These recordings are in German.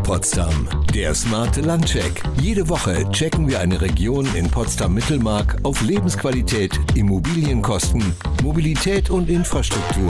Potsdam, der smarte Landcheck. Jede Woche checken wir eine Region in Potsdam-Mittelmark auf Lebensqualität, Immobilienkosten, Mobilität und Infrastruktur.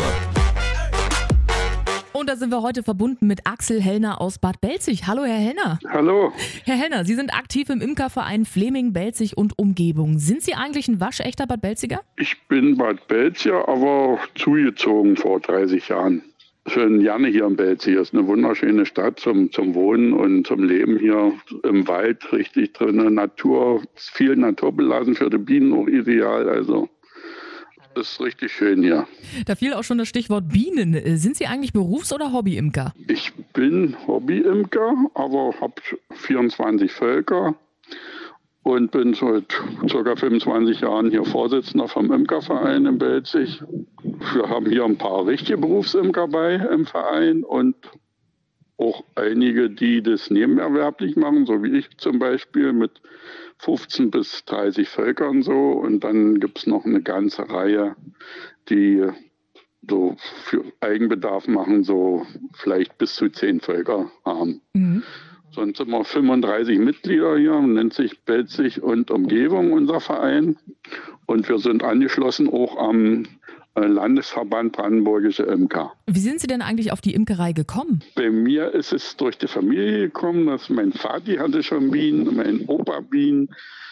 Und da sind wir heute verbunden mit Axel Hellner aus Bad Belzig. Hallo, Herr Hellner. Hallo. Herr Hellner, Sie sind aktiv im Imkerverein Fleming, Belzig und Umgebung. Sind Sie eigentlich ein waschechter Bad Belziger? Ich bin Bad Belziger, aber zugezogen vor 30 Jahren. Schön gerne hier in Belzig. Es ist eine wunderschöne Stadt zum Wohnen und zum Leben hier im Wald, richtig drin. Natur, viel naturbelassen, für die Bienen auch ideal. Also ist richtig schön hier. Da fiel auch schon das Stichwort Bienen. Sind Sie eigentlich Berufs- oder Hobbyimker? Ich bin Hobbyimker, aber habe 24 Völker und bin seit ca. 25 Jahren hier Vorsitzender vom Imkerverein in Belzig. Wir haben hier ein paar richtige Berufsimker bei im Verein und auch einige, die das nebenerwerblich machen, so wie ich zum Beispiel mit 15 bis 30 Völkern so. Und dann gibt es noch eine ganze Reihe, die so für Eigenbedarf machen, so vielleicht bis zu 10 Völker haben. Sonst sind wir 35 Mitglieder hier, nennt sich Belzig und Umgebung unser Verein. Und wir sind angeschlossen auch am Landesverband Brandenburgische Imker. Wie sind Sie denn eigentlich auf die Imkerei gekommen? Bei mir ist es durch die Familie gekommen, dass mein Vati hatte schon Bienen, mein Opa Bienen,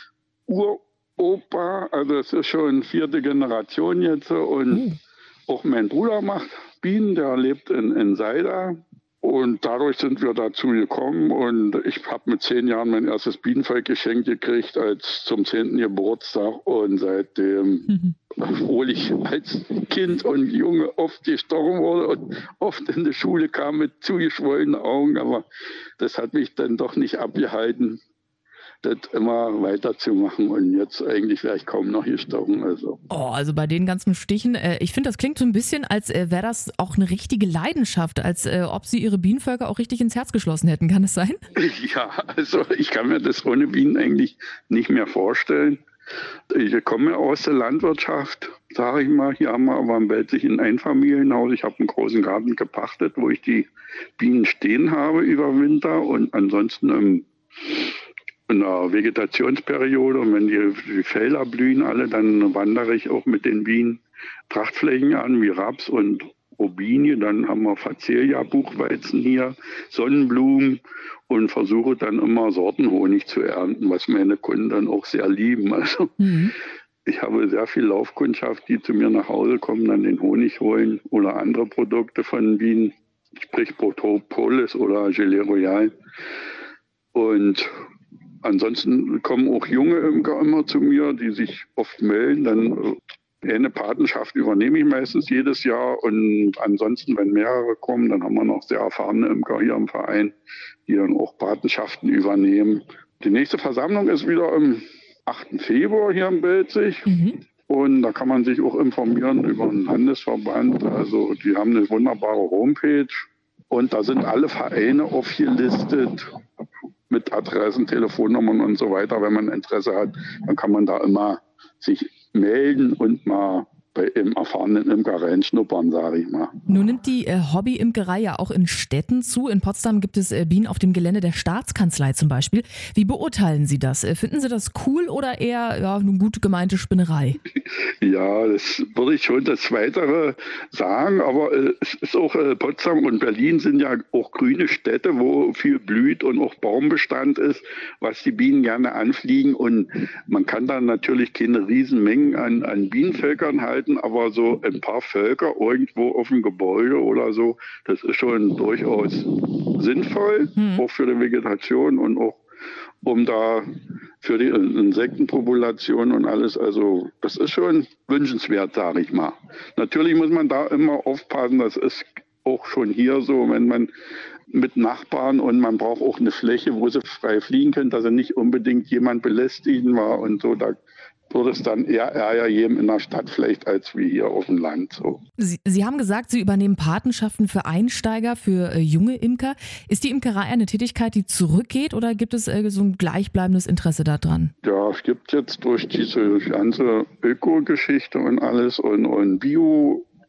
Uropa, also es ist schon 4. Generation jetzt und auch mein Bruder macht Bienen, der lebt in Seida. Und dadurch sind wir dazu gekommen und ich habe mit 10 Jahren mein erstes Bienenvolk geschenkt gekriegt als zum 10. Geburtstag und seitdem, obwohl ich als Kind und Junge oft gestochen wurde und oft in die Schule kam mit zugeschwollenen Augen, aber das hat mich dann doch nicht abgehalten, das immer weiterzumachen und jetzt eigentlich wäre ich kaum noch gestochen. Also bei den ganzen Stichen, ich finde, das klingt so ein bisschen, als wäre das auch eine richtige Leidenschaft, als ob Sie Ihre Bienenvölker auch richtig ins Herz geschlossen hätten. Kann das sein? Ja, also ich kann mir das ohne Bienen eigentlich nicht mehr vorstellen. Ich komme aus der Landwirtschaft, sage ich mal. Hier haben wir aber in Belzig ein Einfamilienhaus. Ich habe einen großen Garten gepachtet, wo ich die Bienen stehen habe über Winter und ansonsten in der Vegetationsperiode und wenn die Felder blühen alle, dann wandere ich auch mit den Bienen Trachtflächen an, wie Raps und Robinie. Dann haben wir Facelia, Buchweizen hier, Sonnenblumen und versuche dann immer Sortenhonig zu ernten, was meine Kunden dann auch sehr lieben. Also ich habe sehr viel Laufkundschaft, die zu mir nach Hause kommen, dann den Honig holen oder andere Produkte von Bienen, sprich Propolis oder Gelee Royal. Und ansonsten kommen auch junge Imker immer zu mir, die sich oft melden. Dann eine Patenschaft übernehme ich meistens jedes Jahr. Und ansonsten, wenn mehrere kommen, dann haben wir noch sehr erfahrene Imker hier im Verein, die dann auch Patenschaften übernehmen. Die nächste Versammlung ist wieder am 8. Februar hier in Belzig. Und da kann man sich auch informieren über den Landesverband. Also die haben eine wunderbare Homepage. Und da sind alle Vereine aufgelistet mit Adressen, Telefonnummern und so weiter. Wenn man Interesse hat, dann kann man da immer sich melden und mal bei einem erfahrenen Imker reinschnuppern, sage ich mal. Nun nimmt die Hobbyimkerei ja auch in Städten zu. In Potsdam gibt es Bienen auf dem Gelände der Staatskanzlei zum Beispiel. Wie beurteilen Sie das? Finden Sie das cool oder eher eine gut gemeinte Spinnerei? Ja, das würde ich schon das Zweitere sagen, aber es ist auch Potsdam und Berlin sind ja auch grüne Städte, wo viel blüht und auch Baumbestand ist, was die Bienen gerne anfliegen und man kann dann natürlich keine Riesenmengen an Bienenvölkern halten, aber so ein paar Völker irgendwo auf dem Gebäude oder so, das ist schon durchaus sinnvoll, auch für die Vegetation und auch um da für die Insektenpopulation und alles, also das ist schon wünschenswert, sage ich mal. Natürlich muss man da immer aufpassen, das ist auch schon hier so, wenn man mit Nachbarn und man braucht auch eine Fläche, wo sie frei fliegen können, dass sie nicht unbedingt jemand belästigen war und so, da würde es dann eher Ärger geben in der Stadt vielleicht als wie hier auf dem Land. So. Sie haben gesagt, Sie übernehmen Patenschaften für Einsteiger, für junge Imker. Ist die Imkerei eine Tätigkeit, die zurückgeht oder gibt es so ein gleichbleibendes Interesse daran? Ja, es gibt jetzt durch diese ganze Öko-Geschichte und alles und Bio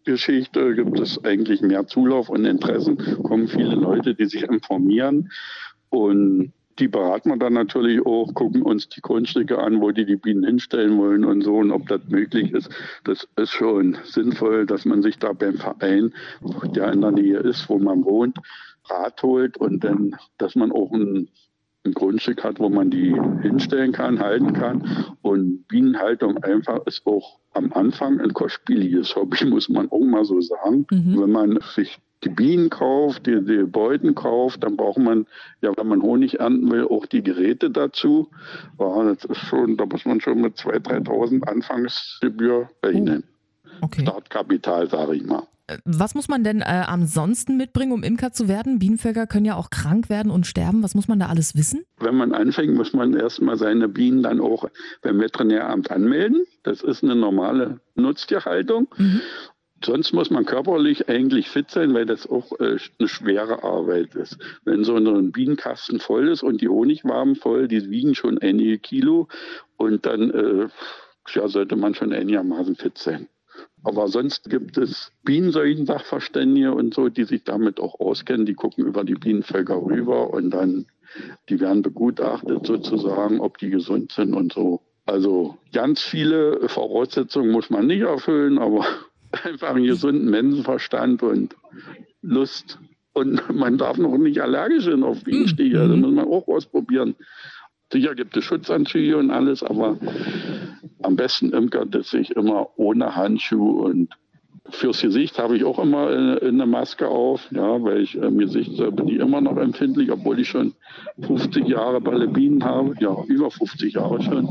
Bienengeschichte gibt es eigentlich mehr Zulauf und Interessen, kommen viele Leute, die sich informieren und die beraten wir dann natürlich auch, gucken uns die Grundstücke an, wo die Bienen hinstellen wollen und so und ob das möglich ist. Das ist schon sinnvoll, dass man sich da beim Verein, der in der Nähe ist, wo man wohnt, Rat holt und dann, dass man auch ein Grundstück hat, wo man die hinstellen kann, halten kann. Und Bienenhaltung einfach ist auch am Anfang ein kostspieliges Hobby, muss man auch mal so sagen. Wenn man sich die Bienen kauft, die Beuten kauft, dann braucht man, ja, wenn man Honig ernten will, auch die Geräte dazu. Ja, das ist schon, da muss man schon mit 2.000, 3.000 Anfangsgebühr rechnen. Okay. Startkapital, sage ich mal. Was muss man denn ansonsten mitbringen, um Imker zu werden? Bienenvölker können ja auch krank werden und sterben. Was muss man da alles wissen? Wenn man anfängt, muss man erstmal seine Bienen dann auch beim Veterinäramt anmelden. Das ist eine normale Nutztierhaltung. Sonst muss man körperlich eigentlich fit sein, weil das auch eine schwere Arbeit ist. Wenn so ein Bienenkasten voll ist und die Honigwaben voll, die wiegen schon einige Kilo und dann sollte man schon einigermaßen fit sein. Aber sonst gibt es Bienenseuchen-Sachverständige und so, die sich damit auch auskennen. Die gucken über die Bienenvölker rüber und dann, die werden begutachtet sozusagen, ob die gesund sind und so. Also ganz viele Voraussetzungen muss man nicht erfüllen, aber einfach einen gesunden Menschenverstand und Lust. Und man darf noch nicht allergisch sein auf Bienenstiche, das muss man auch ausprobieren. Sicher gibt es Schutzanzüge und alles, aber am besten imkert es sich immer ohne Handschuhe. Und fürs Gesicht habe ich auch immer eine Maske auf, ja, weil ich im Gesicht bin ich immer noch empfindlich, obwohl ich schon 50 Jahre bei den Bienen habe. Ja, über 50 Jahre schon.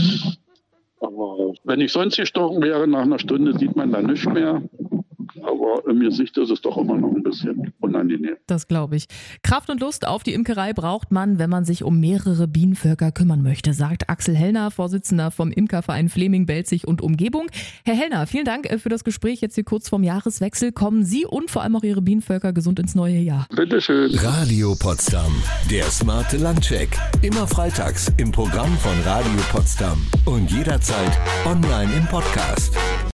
Aber wenn ich sonst gestochen wäre, nach einer Stunde sieht man da nichts mehr. Aber im Gesicht ist es doch immer noch ein bisschen unangenehm. Das glaube ich. Kraft und Lust auf die Imkerei braucht man, wenn man sich um mehrere Bienenvölker kümmern möchte, sagt Axel Hellner, Vorsitzender vom Imkerverein Fleming, Belzig und Umgebung. Herr Hellner, vielen Dank für das Gespräch jetzt hier kurz vorm Jahreswechsel. Kommen Sie und vor allem auch Ihre Bienenvölker gesund ins neue Jahr. Bitteschön. Radio Potsdam, der smarte Landcheck. Immer freitags im Programm von Radio Potsdam und jederzeit online im Podcast.